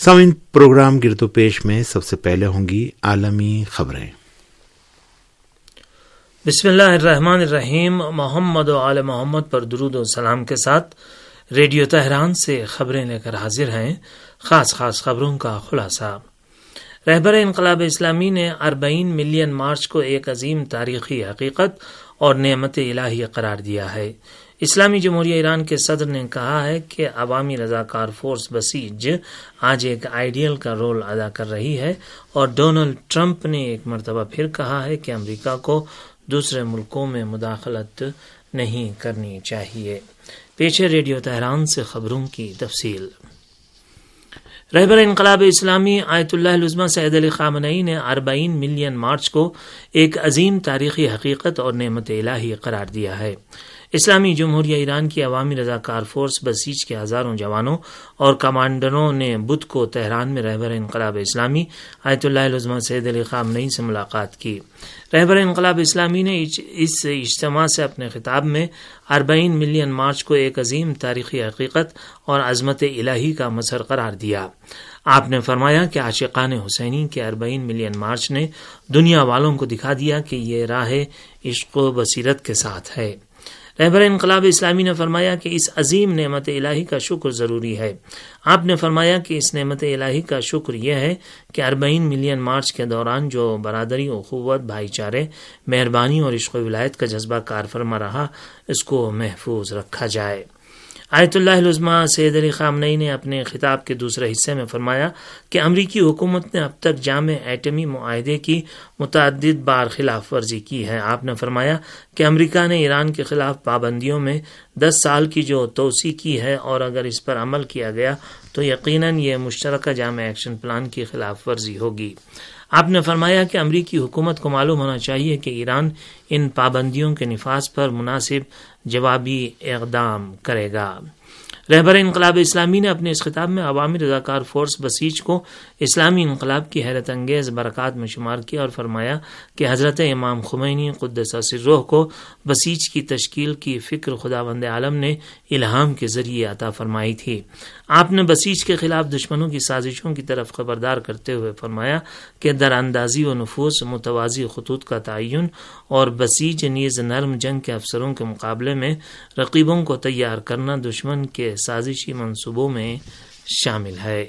سامعین، پروگرام گرد و پیش میں سب سے پہلے ہوں گی عالمی خبریں۔ بسم اللہ الرحمن الرحیم۔ محمد و آل محمد پر درود و سلام کے ساتھ ریڈیو تہران سے خبریں لے کر حاضر ہیں۔ خاص خبروں کا خلاصہ۔ رہبر انقلاب اسلامی نے 40 ملین مارچ کو ایک عظیم تاریخی حقیقت اور نعمت الہی قرار دیا ہے۔ اسلامی جمہوریہ ایران کے صدر نے کہا ہے کہ عوامی رضاکار فورس بسیج آج ایک آئیڈیل کا رول ادا کر رہی ہے، اور ڈونلڈ ٹرمپ نے ایک مرتبہ پھر کہا ہے کہ امریکہ کو دوسرے ملکوں میں مداخلت نہیں کرنی چاہیے۔ پیچھے ریڈیو تہران سے خبروں کی تفصیل۔ رہبر انقلاب اسلامی آیت اللہ العظمہ سید علی خامنئی نے 40 ملین مارچ کو ایک عظیم تاریخی حقیقت اور نعمت الہی قرار دیا ہے۔ اسلامی جمہوریہ ایران کی عوامی رضاکار فورس بسیج کے ہزاروں جوانوں اور کمانڈروں نے بدھ کو تہران میں رہبر انقلاب اسلامی آیت اللہ العظمہ سید علی خامنئی سے ملاقات کی۔ رہبر انقلاب اسلامی نے اس اجتماع سے اپنے خطاب میں 40 ملین مارچ کو ایک عظیم تاریخی حقیقت اور عظمت الہی کا مظہر قرار دیا۔ آپ نے فرمایا کہ عاشقان حسینی کے 40 ملین مارچ نے دنیا والوں کو دکھا دیا کہ یہ راہ عشق و بصیرت کے ساتھ ہے۔ رہبر انقلاب اسلامی نے فرمایا کہ اس عظیم نعمت الہی کا شکر ضروری ہے۔ آپ نے فرمایا کہ اس نعمت الہی کا شکر یہ ہے کہ 40 ملین مارچ کے دوران جو برادری، اخوت، بھائی چارے، مہربانی اور عشق و ولایت کا جذبہ کار فرما رہا، اس کو محفوظ رکھا جائے۔ آیت اللہ العظمہ سید علی خامنئی نے اپنے خطاب کے دوسرے حصے میں فرمایا کہ امریکی حکومت نے اب تک جامع ایٹمی معاہدے کی متعدد بار خلاف ورزی کی ہے۔ آپ نے فرمایا کہ امریکہ نے ایران کے خلاف پابندیوں میں 10 سال کی جو توسیع کی ہے، اور اگر اس پر عمل کیا گیا تو یقیناً یہ مشترکہ جامع ایکشن پلان کی خلاف ورزی ہوگی۔ آپ نے فرمایا کہ امریکی حکومت کو معلوم ہونا چاہیے کہ ایران ان پابندیوں کے نفاذ پر مناسب جوابی اقدام کرے گا۔ رہبر انقلاب اسلامی نے اپنے اس خطاب میں عوامی رضاکار فورس بسیج کو اسلامی انقلاب کی حیرت انگیز برکات میں شمار کیا اور فرمایا کہ حضرت امام خمینی قدس سرہ کو بسیج کی تشکیل کی فکر خداوند عالم نے الہام کے ذریعے عطا فرمائی تھی۔ آپ نے بسیج کے خلاف دشمنوں کی سازشوں کی طرف خبردار کرتے ہوئے فرمایا کہ در اندازی و نفوذ، متوازی خطوط کا تعین اور بسیج نیز نرم جنگ کے افسروں کے مقابلے میں رقیبوں کو تیار کرنا دشمن کے سازشی منصوبوں میں شامل ہے۔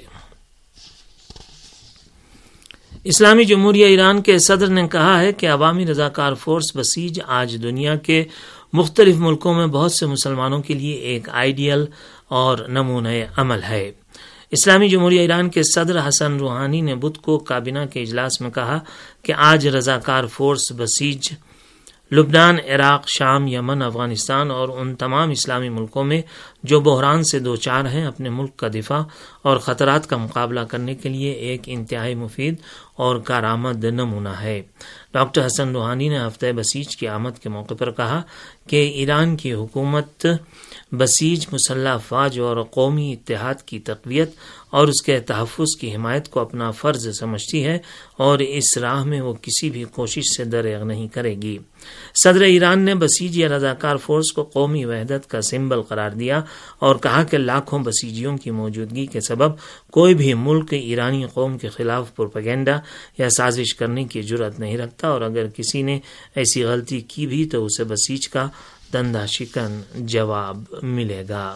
اسلامی جمہوریہ ایران کے صدر نے کہا ہے کہ عوامی رضاکار فورس بسیج آج دنیا کے مختلف ملکوں میں بہت سے مسلمانوں کے لیے ایک آئیڈیل اور نمونہ عمل ہے۔ اسلامی جمہوریہ ایران کے صدر حسن روحانی نے بدھ کو کابینہ کے اجلاس میں کہا کہ آج رضاکار فورس بسیج لبنان، عراق، شام، یمن، افغانستان اور ان تمام اسلامی ملکوں میں جو بحران سے دوچار ہیں، اپنے ملک کا دفاع اور خطرات کا مقابلہ کرنے کے لیے ایک انتہائی مفید اور کارآمد نمونہ ہے۔ ڈاکٹر حسن روحانی نے ہفتہ بسیج کی آمد کے موقع پر کہا کہ ایران کی حکومت بسیج مسلح افواج اور قومی اتحاد کی تقویت اور اس کے تحفظ کی حمایت کو اپنا فرض سمجھتی ہے، اور اس راہ میں وہ کسی بھی کوشش سے دریغ نہیں کرے گی۔ صدر ایران نے بسیج یا رضاکار فورس کو قومی وحدت کا سمبل قرار دیا اور کہا کہ لاکھوں بسیجیوں کی موجودگی کے سبب کوئی بھی ملک ایرانی قوم کے خلاف پروپیگنڈا یا سازش کرنے کی جرأت نہیں رکھتا، اور اگر کسی نے ایسی غلطی کی بھی تو اسے بسیج کا دندہ شکن جواب ملے گا۔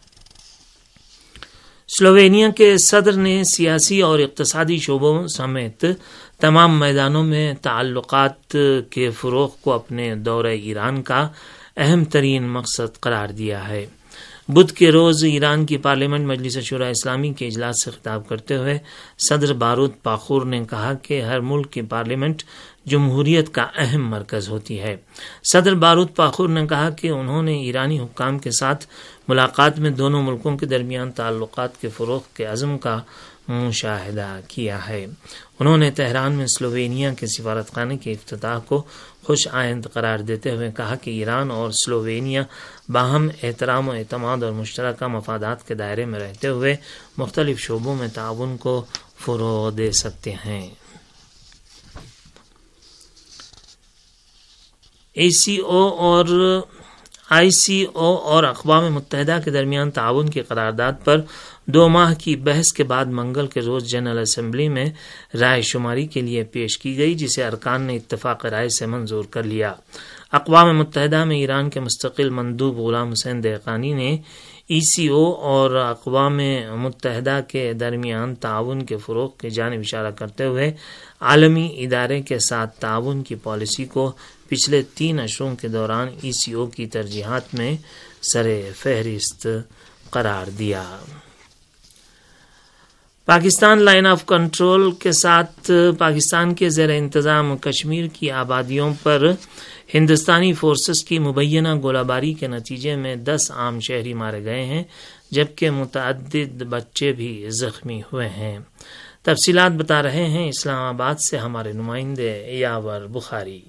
سلووینیا کے صدر نے سیاسی اور اقتصادی شعبوں سمیت تمام میدانوں میں تعلقات کے فروغ کو اپنے دورہ ایران کا اہم ترین مقصد قرار دیا ہے۔ بدھ کے روز ایران کی پارلیمنٹ مجلس شورائے اسلامی کے اجلاس سے خطاب کرتے ہوئے صدر بارود پاخور نے کہا کہ ہر ملک کی پارلیمنٹ جمہوریت کا اہم مرکز ہوتی ہے۔ صدر بارود پاخور نے کہا کہ انہوں نے ایرانی حکام کے ساتھ ملاقات میں دونوں ملکوں کے درمیان تعلقات کے فروغ کے عزم کا مشاہدہ کیا ہے۔ انہوں نے تہران میں سلووینیا کے سفارت خانے کے افتتاح کو خوش آئند قرار دیتے ہوئے کہا کہ ایران اور سلووینیا باہم احترام و اعتماد اور مشترکہ مفادات کے دائرے میں رہتے ہوئے مختلف شعبوں میں تعاون کو فروغ دے سکتے ہیں۔ ICO اور اقوام متحدہ کے درمیان تعاون کی قرارداد پر 2 ماہ کی بحث کے بعد منگل کے روز جنرل اسمبلی میں رائے شماری کے لیے پیش کی گئی، جسے ارکان نے اتفاق رائے سے منظور کر لیا۔ اقوام متحدہ میں ایران کے مستقل مندوب غلام حسین دہقانی نے ECO اور اقوام متحدہ کے درمیان تعاون کے فروغ کی جانب اشارہ کرتے ہوئے عالمی ادارے کے ساتھ تعاون کی پالیسی کو پچھلے 3 اشروں کے دوران ECO کی ترجیحات میں سر فہرست قرار دیا۔ پاکستان لائن آف کنٹرول کے ساتھ پاکستان کے زیر انتظام کشمیر کی آبادیوں پر ہندوستانی فورسز کی مبینہ گولہ باری کے نتیجے میں 10 عام شہری مارے گئے ہیں، جبکہ متعدد بچے بھی زخمی ہوئے ہیں۔ تفصیلات بتا رہے ہیں اسلام آباد سے ہمارے نمائندے یاور بخاری۔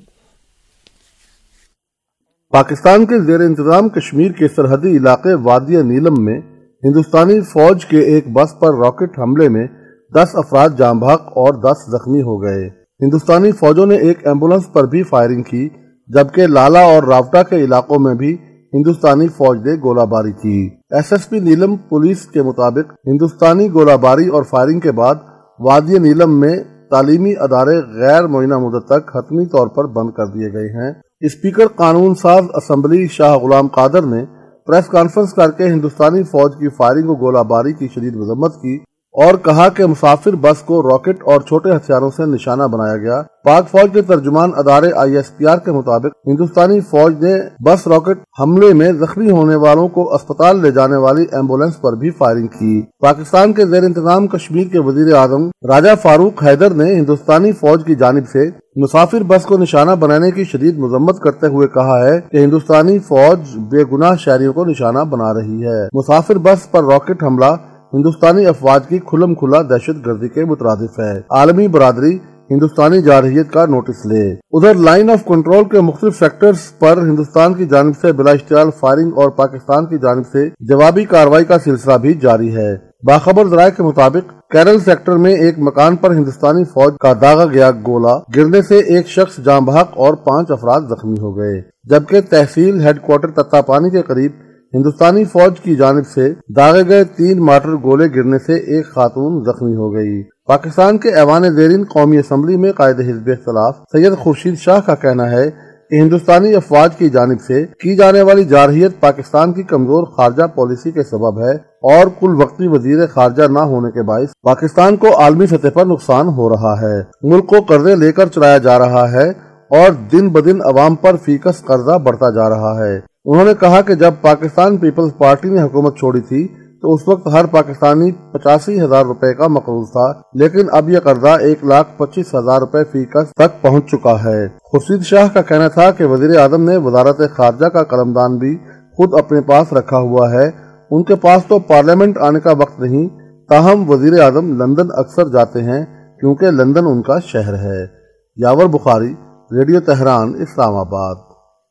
پاکستان کے زیر انتظام کشمیر کے سرحدی علاقے وادی نیلم میں ہندوستانی فوج کے ایک بس پر راکٹ حملے میں 10 افراد جاں بحق اور 10 زخمی ہو گئے۔ ہندوستانی فوجوں نے ایک ایمبولنس پر بھی فائرنگ کی، جبکہ لالا اور راوٹا کے علاقوں میں بھی ہندوستانی فوج نے گولہ باری کی۔ SSP نیلم پولیس کے مطابق ہندوستانی گولہ باری اور فائرنگ کے بعد وادی نیلم میں تعلیمی ادارے غیر معینہ مدت تک حتمی طور پر بند کر دیے گئے ہیں۔ اسپیکر قانون ساز اسمبلی شاہ غلام قادر نے پریس کانفرنس کر کے ہندوستانی فوج کی فائرنگ و گولہ باری کی شدید مذمت کی اور کہا کہ مسافر بس کو راکٹ اور چھوٹے ہتھیاروں سے نشانہ بنایا گیا۔ پاک فوج کے ترجمان ادارے ISPR کے مطابق ہندوستانی فوج نے بس راکٹ حملے میں زخمی ہونے والوں کو اسپتال لے جانے والی ایمبولنس پر بھی فائرنگ کی۔ پاکستان کے زیر انتظام کشمیر کے وزیر اعظم راجہ فاروق حیدر نے ہندوستانی فوج کی جانب سے مسافر بس کو نشانہ بنانے کی شدید مذمت کرتے ہوئے کہا ہے کہ ہندوستانی فوج بے گناہ شہریوں کو نشانہ بنا رہی ہے۔ مسافر بس پر راکٹ حملہ ہندوستانی افواج کی کھلم کھلا دہشت گردی کے مترادف ہے۔ عالمی برادری ہندوستانی جارحیت کا نوٹس لے۔ ادھر لائن آف کنٹرول کے مختلف سیکٹرز پر ہندوستان کی جانب سے بلا اشتعال فائرنگ اور پاکستان کی جانب سے جوابی کارروائی کا سلسلہ بھی جاری ہے۔ باخبر ذرائع کے مطابق کیرل سیکٹر میں ایک مکان پر ہندوستانی فوج کا داغا گیا گولہ گرنے سے ایک شخص جاں بحق اور 5 افراد زخمی ہو گئے، جبکہ تحصیل ہیڈ کوارٹر تتا پانی کے قریب ہندوستانی فوج کی جانب سے داغے گئے 3 مارٹر گولے گرنے سے ایک خاتون زخمی ہو گئی۔ پاکستان کے ایوان زیرین قومی اسمبلی میں قائد حزب اختلاف سید خورشید شاہ کا کہنا ہے کہ ہندوستانی افواج کی جانب سے کی جانے والی جارحیت پاکستان کی کمزور خارجہ پالیسی کے سبب ہے اور کل وقتی وزیر خارجہ نہ ہونے کے باعث پاکستان کو عالمی سطح پر نقصان ہو رہا ہے۔ ملک کو قرضے لے کر چلایا جا رہا ہے اور دن بدن عوام پر فیکس قرضہ بڑھتا جا رہا ہے۔ انہوں نے کہا کہ جب پاکستان پیپلز پارٹی نے حکومت چھوڑی تھی تو اس وقت ہر پاکستانی 85,000 روپے کا مقروض تھا، لیکن اب یہ قرضہ 1,25,000 روپے فی کس تک پہنچ چکا ہے۔ خورشید شاہ کا کہنا تھا کہ وزیر اعظم نے وزارت خارجہ کا قلمدان بھی خود اپنے پاس رکھا ہوا ہے۔ ان کے پاس تو پارلیمنٹ آنے کا وقت نہیں، تاہم وزیر اعظم لندن اکثر جاتے ہیں کیونکہ لندن ان کا شہر ہے۔ یاور بخاری، ریڈیو تہران، اسلام آباد۔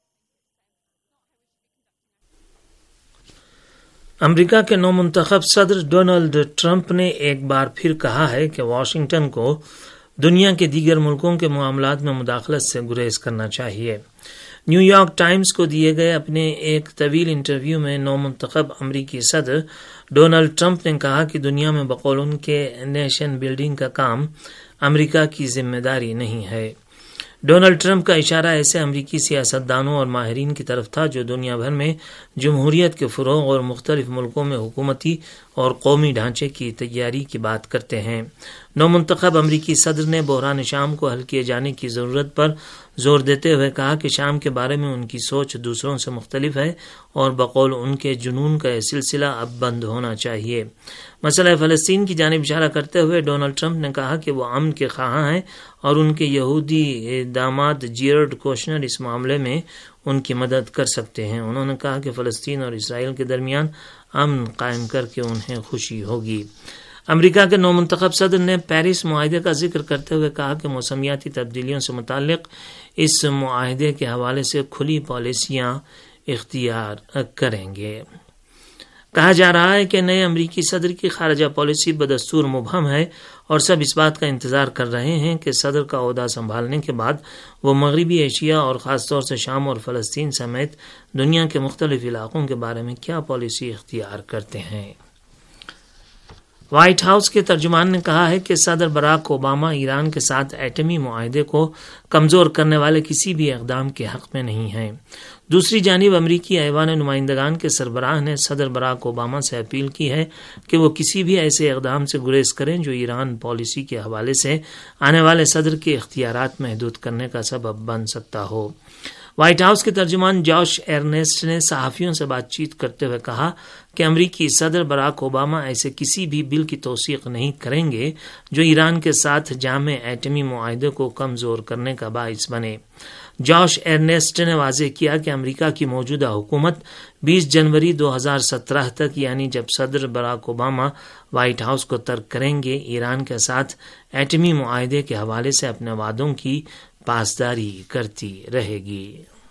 امریکہ کے نو منتخب صدر ڈونلڈ ٹرمپ نے ایک بار پھر کہا ہے کہ واشنگٹن کو دنیا کے دیگر ملکوں کے معاملات میں مداخلت سے گریز کرنا چاہیے۔ نیو یارک ٹائمز کو دیے گئے اپنے ایک طویل انٹرویو میں نو منتخب امریکی صدر ڈونلڈ ٹرمپ نے کہا کہ دنیا میں بقول ان کے نیشن بلڈنگ کا کام امریکہ کی ذمہ داری نہیں ہے۔ ڈونلڈ ٹرمپ کا اشارہ ایسے امریکی سیاستدانوں اور ماہرین کی طرف تھا جو دنیا بھر میں جمہوریت کے فروغ اور مختلف ملکوں میں حکومتی اور قومی ڈھانچے کی تیاری کی بات کرتے ہیں۔ نو منتخب امریکی صدر نے بحران شام کو حل کیے جانے کی ضرورت پر زور دیتے ہوئے کہا کہ شام کے بارے میں ان کی سوچ دوسروں سے مختلف ہے اور بقول ان کے جنون کا یہ سلسلہ اب بند ہونا چاہیے۔ مسئلہ فلسطین کی جانب اشارہ کرتے ہوئے ڈونلڈ ٹرمپ نے کہا کہ وہ امن کے خواہاں ہیں اور ان کے یہودی داماد جیرڈ کوشنر اس معاملے میں ان کی مدد کر سکتے ہیں۔ انہوں نے کہا کہ فلسطین اور اسرائیل کے درمیان امن قائم کر کے انہیں خوشی ہوگی۔ امریکہ کے نو منتخب صدر نے پیرس معاہدے کا ذکر کرتے ہوئے کہا کہ موسمیاتی تبدیلیوں سے متعلق اس معاہدے کے حوالے سے کھلی پالیسیاں اختیار کریں گے۔ کہا جا رہا ہے کہ نئے امریکی صدر کی خارجہ پالیسی بدستور مبہم ہے اور سب اس بات کا انتظار کر رہے ہیں کہ صدر کا عہدہ سنبھالنے کے بعد وہ مغربی ایشیا اور خاص طور سے شام اور فلسطین سمیت دنیا کے مختلف علاقوں کے بارے میں کیا پالیسی اختیار کرتے ہیں۔ وائٹ ہاؤس کے ترجمان نے کہا ہے کہ صدر براک اوباما ایران کے ساتھ ایٹمی معاہدے کو کمزور کرنے والے کسی بھی اقدام کے حق میں نہیں ہیں۔ دوسری جانب امریکی ایوان نمائندگان کے سربراہ نے صدر براک اوباما سے اپیل کی ہے کہ وہ کسی بھی ایسے اقدام سے گریز کریں جو ایران پالیسی کے حوالے سے آنے والے صدر کے اختیارات محدود کرنے کا سبب بن سکتا ہو۔ وائٹ ہاؤس کے ترجمان جوش ارنسٹ نے صحافیوں سے بات چیت کرتے ہوئے کہا کہ امریکی صدر براک اوباما ایسے کسی بھی بل کی توثیق نہیں کریں گے جو ایران کے ساتھ جامع ایٹمی معاہدے کو کمزور کرنے کا باعث بنے۔ جوش ارنسٹ نے واضح کیا کہ امریکہ کی موجودہ حکومت 20 جنوری 2017 تک، یعنی جب صدر براک اوباما وائٹ ہاؤس کو ترک کریں گے، ایران کے ساتھ ایٹمی معاہدے کے حوالے سے اپنے وعدوں کی پاسداری کرتی رہے گی۔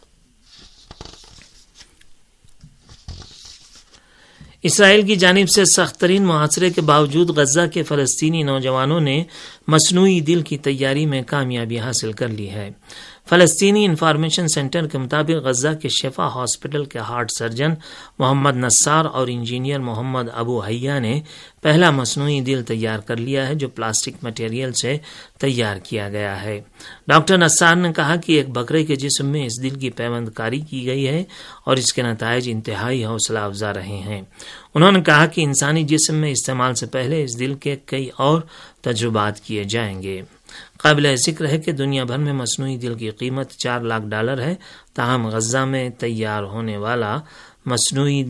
اسرائیل کی جانب سے سخت ترین محاصرے کے باوجود غزہ کے فلسطینی نوجوانوں نے مصنوعی دل کی تیاری میں کامیابی حاصل کر لی ہے۔ فلسطینی انفارمیشن سینٹر کے مطابق غزہ کے شفا ہاسپٹل کے ہارٹ سرجن محمد نصار اور انجینئر محمد ابو حیا نے پہلا مصنوعی دل تیار کر لیا ہے جو پلاسٹک مٹیریل سے تیار کیا گیا ہے۔ ڈاکٹر نصار نے کہا کہ ایک بکرے کے جسم میں اس دل کی پیوند کاری کی گئی ہے اور اس کے نتائج انتہائی حوصلہ افزا رہے ہیں۔ انہوں نے کہا کہ انسانی جسم میں استعمال سے پہلے اس دل کے کئی اور تجربات کیے جائیں گے۔ قابل ذکر ہے کہ دنیا بھر میں مصنوعی دل کی قیمت $4 لاکھ ہے، تاہم غزہ میں تیار ہونے والے مصنوعی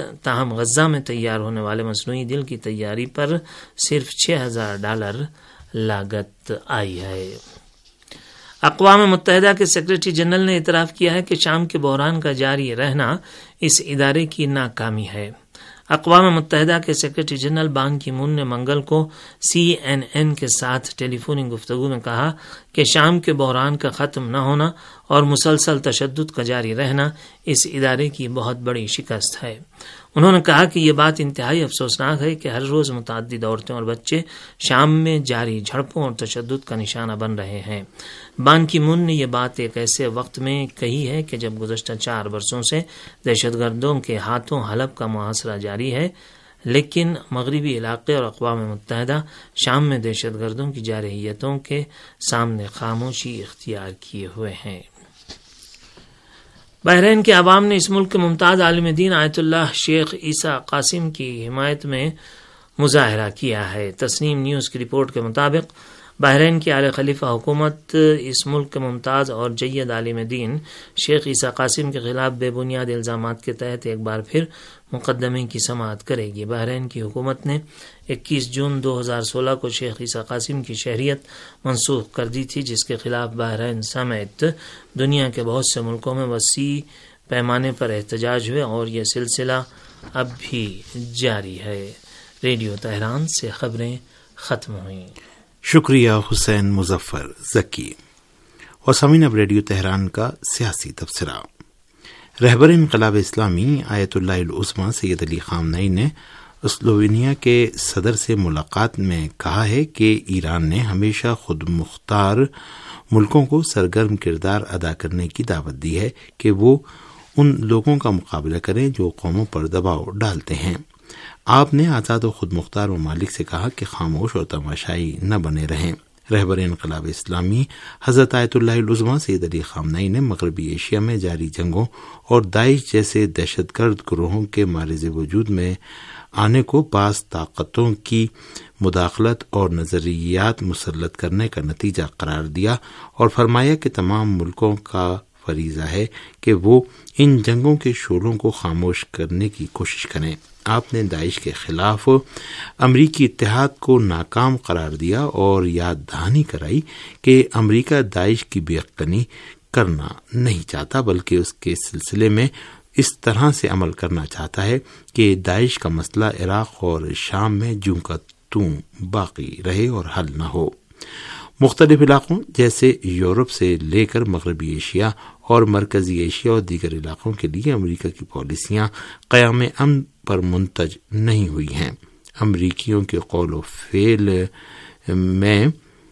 دل کی تیاری پر صرف $6,000 لاگت آئی ہے۔ اقوام متحدہ کے سیکرٹری جنرل نے اعتراف کیا ہے کہ شام کے بحران کا جاری رہنا اس ادارے کی ناکامی ہے۔ اقوام متحدہ کے سیکرٹری جنرل بان کی مون نے منگل کو CNN کے ساتھ ٹیلی فونک گفتگو میں کہا کہ شام کے بحران کا ختم نہ ہونا اور مسلسل تشدد کا جاری رہنا اس ادارے کی بہت بڑی شکست ہے۔ انہوں نے کہا کہ یہ بات انتہائی افسوسناک ہے کہ ہر روز متعدد عورتیں اور بچے شام میں جاری جھڑپوں اور تشدد کا نشانہ بن رہے ہیں۔ بان کی مون نے یہ بات ایک ایسے وقت میں کہی ہے کہ جب گزشتہ 4 برسوں سے دہشت گردوں کے ہاتھوں حلب کا محاصرہ جاری ہے، لیکن مغربی علاقے اور اقوام متحدہ شام میں دہشت گردوں کی جارحیتوں کے سامنے خاموشی اختیار کیے ہوئے ہیں۔ بحرین کے عوام نے اس ملک کے ممتاز عالم دین آیت اللہ شیخ عیسیٰ قاسم کی حمایت میں مظاہرہ کیا ہے۔ تسنیم نیوز کی رپورٹ کے مطابق بحرین کی اعلی خلیفہ حکومت اس ملک کے ممتاز اور جید عالم دین شیخ عیسیٰ قاسم کے خلاف بے بنیاد الزامات کے تحت ایک بار پھر مقدمے کی سماعت کرے گی۔ بحرین کی حکومت نے 21 جون 2016 کو شیخ عیسیٰ قاسم کی شہریت منسوخ کر دی تھی، جس کے خلاف بحرین سمیت دنیا کے بہت سے ملکوں میں وسیع پیمانے پر احتجاج ہوئے اور یہ سلسلہ اب بھی جاری ہے۔ ریڈیو تہران سے خبریں ختم ہوئیں۔ شکریہ حسین مظفر ذکی۔ اور سامعین، اب ریڈیو تہران کا سیاسی تبصرہ۔ رہبر انقلاب اسلامی آیت اللہ العظمی سید علی خامنئی نے سلووینیا کے صدر سے ملاقات میں کہا ہے کہ ایران نے ہمیشہ خود مختار ملکوں کو سرگرم کردار ادا کرنے کی دعوت دی ہے کہ وہ ان لوگوں کا مقابلہ کریں جو قوموں پر دباؤ ڈالتے ہیں۔ آپ نے آزاد و خود مختار ممالک سے کہا کہ خاموش اور تماشائی نہ بنے رہیں۔ رہبر انقلاب اسلامی حضرت آیت اللہ العظمی سید علی خامنئی نے مغربی ایشیا میں جاری جنگوں اور داعش جیسے دہشت گرد گروہوں کے معرض وجود میں آنے کو بعض طاقتوں کی مداخلت اور نظریات مسلط کرنے کا نتیجہ قرار دیا اور فرمایا کہ تمام ملکوں کا فریضہ ہے کہ وہ ان جنگوں کے شعلوں کو خاموش کرنے کی کوشش کریں۔ آپ نے داعش کے خلاف امریکی اتحاد کو ناکام قرار دیا اور یاد دہانی کرائی کہ امریکہ داعش کی بے عقلی کرنا نہیں چاہتا، بلکہ اس کے سلسلے میں اس طرح سے عمل کرنا چاہتا ہے کہ داعش کا مسئلہ عراق اور شام میں جوں کا توں باقی رہے اور حل نہ ہو۔ مختلف علاقوں جیسے یورپ سے لے کر مغربی ایشیا اور مرکزی ایشیا اور دیگر علاقوں کے لیے امریکہ کی پالیسیاں قیام امن پر منتج نہیں ہوئی ہیں۔ امریکیوں کے قول و فعل میں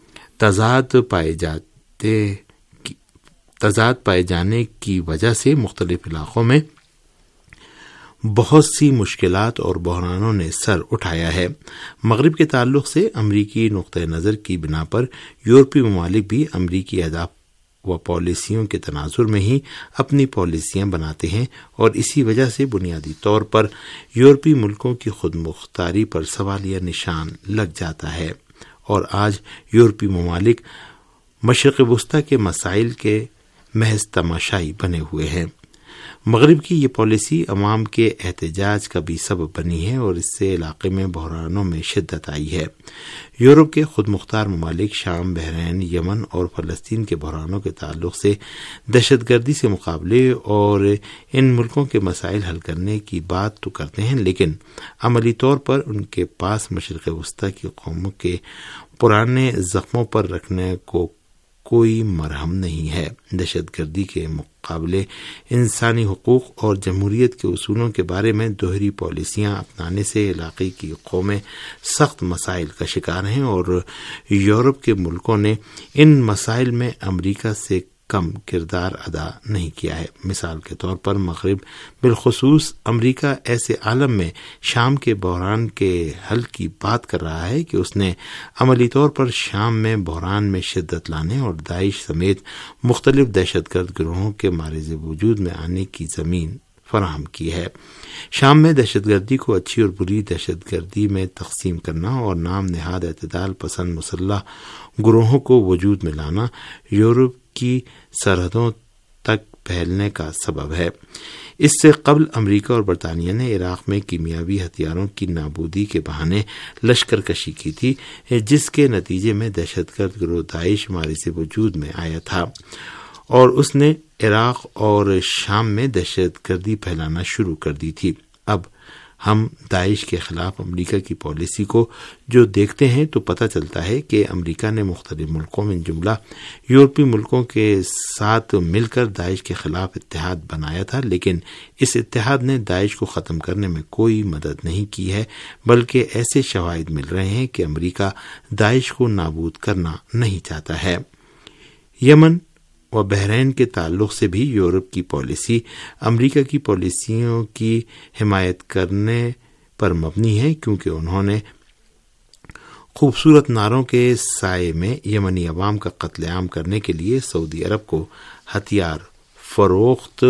تضاد پائے جانے کی وجہ سے مختلف علاقوں میں بہت سی مشکلات اور بحرانوں نے سر اٹھایا ہے۔ مغرب کے تعلق سے امریکی نقطہ نظر کی بنا پر یورپی ممالک بھی امریکی اہداف و پالیسیوں کے تناظر میں ہی اپنی پالیسیاں بناتے ہیں، اور اسی وجہ سے بنیادی طور پر یورپی ملکوں کی خود مختاری پر سوالیہ نشان لگ جاتا ہے، اور آج یورپی ممالک مشرق وسطی کے مسائل کے محض تماشائی بنے ہوئے ہیں۔ مغرب کی یہ پالیسی عوام کے احتجاج کا بھی سبب بنی ہے، اور اس سے علاقے میں بحرانوں میں شدت آئی ہے۔ یورپ کے خود مختار ممالک شام، بحرین، یمن اور فلسطین کے بحرانوں کے تعلق سے دہشت گردی سے مقابلے اور ان ملکوں کے مسائل حل کرنے کی بات تو کرتے ہیں، لیکن عملی طور پر ان کے پاس مشرق وسطی کی قوموں کے پرانے زخموں پر رکھنے کو کوئی مرہم نہیں ہے۔ دہشت گردی کے مقابلے انسانی حقوق اور جمہوریت کے اصولوں کے بارے میں دوہری پالیسیاں اپنانے سے علاقے کی قومیں سخت مسائل کا شکار ہیں، اور یورپ کے ملکوں نے ان مسائل میں امریکہ سے کم کردار ادا نہیں کیا ہے۔ مثال کے طور پر مغرب، بالخصوص امریکہ، ایسے عالم میں شام کے بحران کے حل کی بات کر رہا ہے کہ اس نے عملی طور پر شام میں بحران میں شدت لانے اور داعش سمیت مختلف دہشت گرد گروہوں کے معرض وجود میں آنے کی زمین فراہم کی ہے۔ شام میں دہشت گردی کو اچھی اور بری دہشت گردی میں تقسیم کرنا اور نام نہاد اعتدال پسند مسلح گروہوں کو وجود میں لانا یورپ کی سرحدوں تک پھیلنے کا سبب ہے۔ اس سے قبل امریکہ اور برطانیہ نے عراق میں کیمیاوی ہتھیاروں کی نابودی کے بہانے لشکر کشی کی تھی، جس کے نتیجے میں دہشت گرد گروہ داعش معرض وجود میں آیا تھا، اور اس نے عراق اور شام میں دہشت گردی پھیلانا شروع کر دی تھی۔ اب ہم داعش کے خلاف امریکہ کی پالیسی کو جو دیکھتے ہیں تو پتہ چلتا ہے کہ امریکہ نے مختلف ملکوں میں جملہ یورپی ملکوں کے ساتھ مل کر داعش کے خلاف اتحاد بنایا تھا، لیکن اس اتحاد نے داعش کو ختم کرنے میں کوئی مدد نہیں کی ہے، بلکہ ایسے شواہد مل رہے ہیں کہ امریکہ داعش کو نابود کرنا نہیں چاہتا ہے۔ یمن و بحرین کے تعلق سے بھی یورپ کی پالیسی امریکہ کی پالیسیوں کی حمایت کرنے پر مبنی ہے، کیونکہ انہوں نے خوبصورت نعروں کے سائے میں یمنی عوام کا قتل عام کرنے کے لیے سعودی عرب کو ہتھیار فروخت،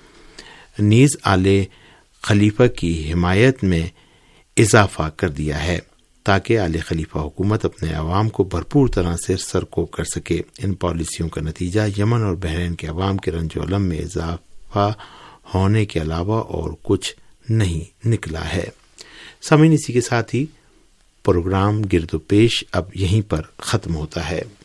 نیز آل خلیفہ کی حمایت میں اضافہ کر دیا ہے تاکہ آل خلیفہ حکومت اپنے عوام کو بھرپور طرح سے سرکوب کر سکے۔ ان پالیسیوں کا نتیجہ یمن اور بحرین کے عوام کے رنج و الم میں اضافہ ہونے کے علاوہ اور کچھ نہیں نکلا ہے۔ سامعین، اسی کے ساتھ ہی پروگرام گرد و پیش اب یہیں پر ختم ہوتا ہے۔